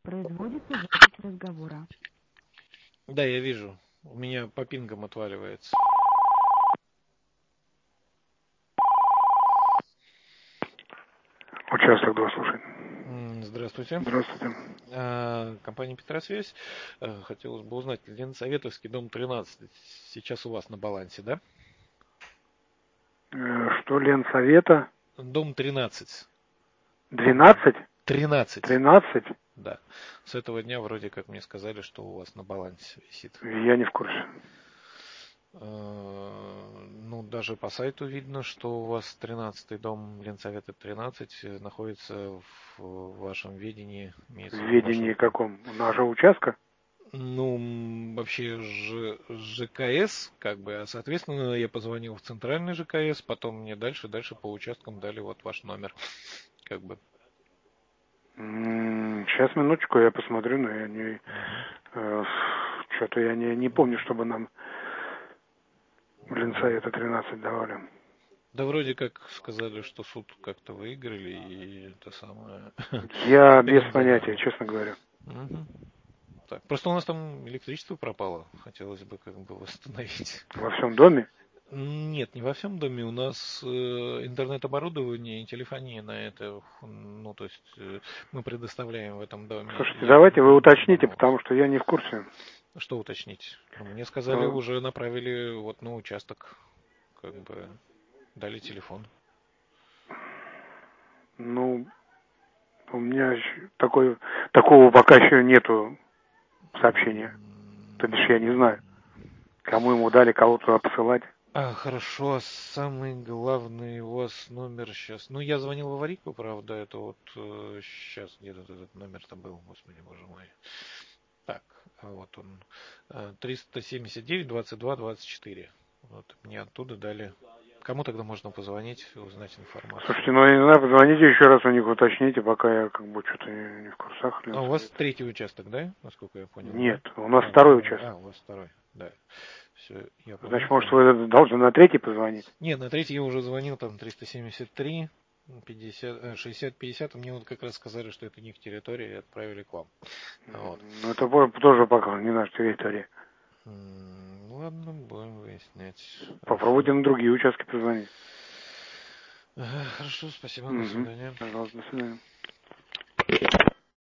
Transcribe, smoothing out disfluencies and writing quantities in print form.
Производится запись разговора. Да, я вижу. У меня по пингам отваливается. Участок 2, слушай. Здравствуйте. Здравствуйте. Компания Петросвязь. Хотелось бы узнать, Ленсоветовский, дом 13, сейчас у вас на балансе, да? Что, Ленсовета? Дом 13. 12? 13. 13? Да. С этого дня вроде как мне сказали, что у вас на балансе висит. Я не в курсе. Ну, даже по сайту видно, что у вас 13-й дом Ленсовета 13 находится в вашем ведении. В ведении вашем... каком? У нашего участка? Ну, вообще ЖКС, как бы, а соответственно я позвонил в центральный ЖКС, потом мне дальше по участкам дали вот ваш номер, как бы. Сейчас, минуточку, я посмотрю, но я не... Что-то я не помню, чтобы нам Ленсовета 13 давали. Да вроде как сказали, что суд как-то выиграли, и это самое... Я Теперь без им понятия, задали. честно говоря. Так, просто у нас там электричество пропало, хотелось бы как бы восстановить. Во всем доме? Нет, не во всем доме. У нас интернет-оборудование и телефония на это, ну, то есть мы предоставляем в этом доме. Слушайте, И давайте вы уточните, Барнаул. потому что я не в курсе. Что уточнить? Ну, мне сказали, Ну, уже направили вот на участок, как бы дали телефон. ну, у меня такого пока еще нету сообщения. То бишь я не знаю, кому ему дали, кого туда посылать. Хорошо, самый главный у вас номер сейчас. Ну, я звонил в аварийку, правда, это вот сейчас где-то этот номер-то был, господи, боже мой. Так, вот он. 379-22-24. Вот мне оттуда дали. Кому тогда можно позвонить, узнать информацию? Слушайте, ну я не знаю, позвоните еще раз у них, уточните, пока я как бы что-то не в курсах. А у вас третий участок, да? Насколько я понял, да? Нет, у нас второй участок. У вас второй, да. Все, я Значит, понял. может, вы должны на третий позвонить? Нет, на третий я уже звонил, там 373, 50, 60-50. Мне вот как раз сказали, что это не их территория, и отправили к вам. Вот. Ну, это тоже пока не наша территория. Ну ладно, будем выяснять. Хорошо. Попробуйте на другие участки позвонить. Хорошо, спасибо, до свидания. Пожалуйста, до свидания.